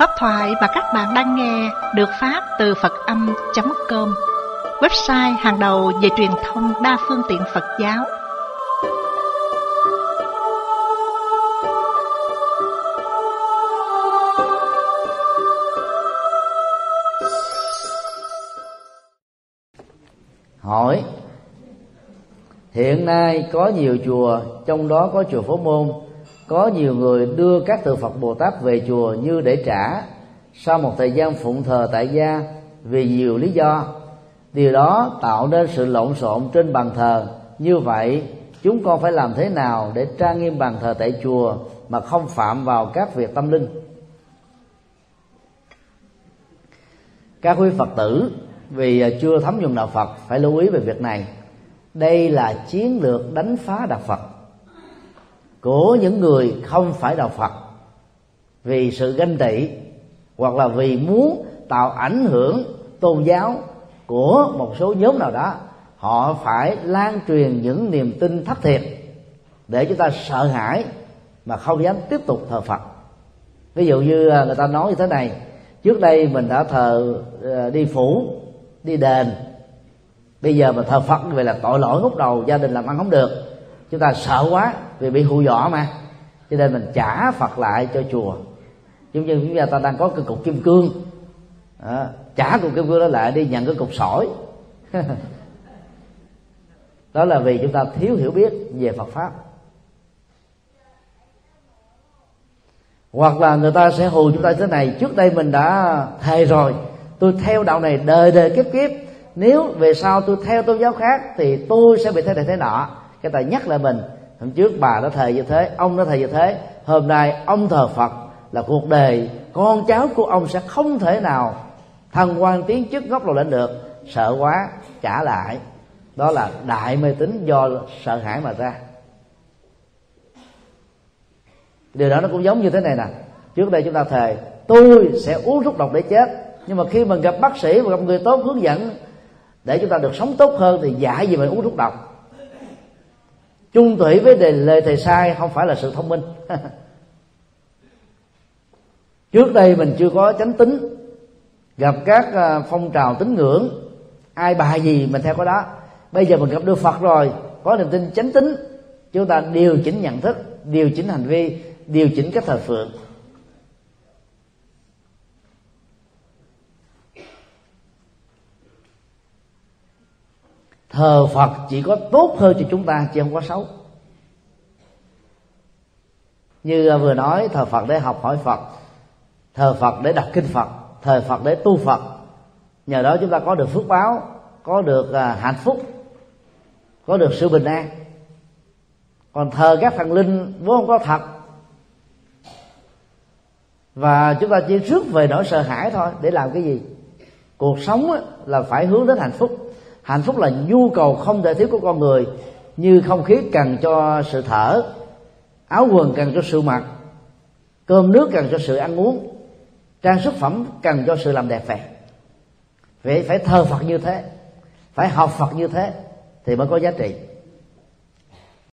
Pháp thoại mà các bạn đang nghe được phát từ Phật-âm.com, website hàng đầu về truyền thông đa phương tiện Phật giáo. Hỏi: hiện nay có nhiều chùa, trong đó có chùa Phổ Môn, có nhiều người đưa các tượng Phật Bồ Tát về chùa như để trả sau một thời gian phụng thờ tại gia vì nhiều lý do. Điều đó tạo nên sự lộn xộn trên bàn thờ. Như vậy chúng con phải làm thế nào để trang nghiêm bàn thờ tại chùa mà không phạm vào các việc tâm linh? Các quý Phật tử vì chưa thấm nhuần đạo Phật phải lưu ý về việc này. Đây là chiến lược đánh phá đạo Phật của những người không phải đạo Phật, vì sự ganh tị hoặc là vì muốn tạo ảnh hưởng tôn giáo của một số nhóm nào đó. Họ phải lan truyền những niềm tin thất thiệt để chúng ta sợ hãi mà không dám tiếp tục thờ Phật. Ví dụ như người ta nói như thế này: trước đây mình đã thờ đi phủ, đi đền, bây giờ mà thờ Phật vậy là tội lỗi ngút đầu, gia đình làm ăn không được. Chúng ta sợ quá vì bị hù dọa mà, cho nên mình trả Phật lại cho chùa. Giống như chúng ta đang có cái cục kim cương, trả cục kim cương đó lại đi nhận cái cục sỏi. Đó là vì chúng ta thiếu hiểu biết về Phật pháp. Hoặc là người ta sẽ hù chúng ta thế này: trước đây mình đã thề rồi, tôi theo đạo này đời đời kiếp kiếp, nếu về sau tôi theo tôn giáo khác thì tôi sẽ bị thế này thế nọ. Cái ta nhắc lại mình: hôm trước bà đã thề như thế, ông đã thề như thế, hôm nay ông thờ Phật là cuộc đời con cháu của ông sẽ không thể nào thăng quan tiến chức gốc lầu lên được. Sợ quá trả lại. Đó là đại mê tín do sợ hãi mà ra. Điều đó nó cũng giống như thế này nè: trước đây chúng ta thề tôi sẽ uống thuốc độc để chết, nhưng mà khi mình gặp bác sĩ và gặp người tốt hướng dẫn để chúng ta được sống tốt hơn thì dạy gì mình uống thuốc độc. Chung thủy với lời thầy sai không phải là sự thông minh. Trước đây mình chưa có chánh tín, gặp các phong trào tín ngưỡng, ai bài gì mình theo cái đó. Bây giờ mình gặp Đức Phật rồi, có niềm tin chánh tín, chúng ta điều chỉnh nhận thức, điều chỉnh hành vi, điều chỉnh cách thờ phượng. Thờ Phật chỉ có tốt hơn cho chúng ta, chứ không có xấu. Như vừa nói, thờ Phật để học hỏi Phật, thờ Phật để đọc kinh Phật, thờ Phật để tu Phật. Nhờ đó chúng ta có được phước báo, có được hạnh phúc, có được sự bình an. Còn thờ các thần linh vốn không có thật, và chúng ta chỉ rước về nỗi sợ hãi thôi. Để làm cái gì? Cuộc sống là phải hướng đến hạnh phúc. Hạnh phúc là nhu cầu không thể thiếu của con người, như không khí cần cho sự thở, áo quần cần cho sự mặc, cơm nước cần cho sự ăn uống, trang sức phẩm cần cho sự làm đẹp vậy. Phải thờ Phật như thế, phải học Phật như thế thì mới có giá trị.